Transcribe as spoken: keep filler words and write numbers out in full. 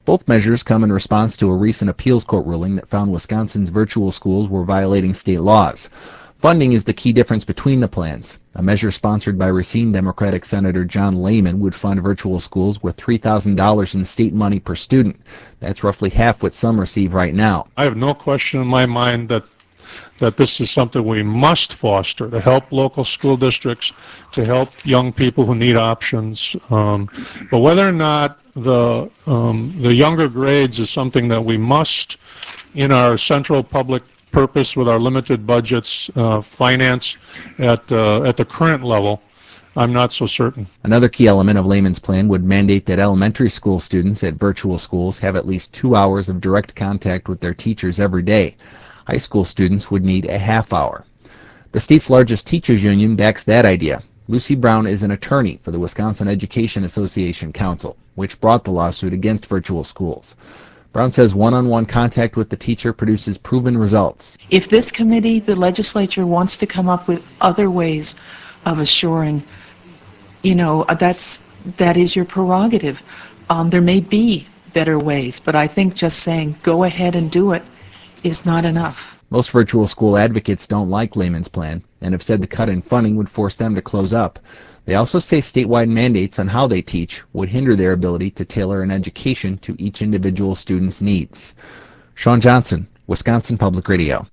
Both measures come in response to a recent appeals court ruling that found Wisconsin's virtual schools were violating state laws. Funding is the key difference between the plans. A measure sponsored by Racine Democratic Senator John Lehman would fund virtual schools with three thousand dollars in state money per student. That's roughly half what some receive right now. I have no question in my mind that that this is something we must foster to help local school districts, to help young people who need options. Um, but whether or not the um, the younger grades is something that we must, in our central public purpose with our limited budgets, uh, finance at uh, at the current level, I'm not so certain. Another key element of Lehman's plan would mandate that elementary school students at virtual schools have at least two hours of direct contact with their teachers every day. High school students would need a half hour. The state's largest teachers union backs that idea. Lucy Brown is an attorney for the Wisconsin Education Association Council, which brought the lawsuit against virtual schools. Brown says one-on-one contact with the teacher produces proven results. If this committee, the legislature, wants to come up with other ways of assuring, you know, that's that is your prerogative. Um, there may be better ways, but I think just saying go ahead and do it is not enough. Most virtual school advocates don't like Lehman's plan and have said the cut in funding would force them to close up. They also say statewide mandates on how they teach would hinder their ability to tailor an education to each individual student's needs. Sean Johnson, Wisconsin Public Radio.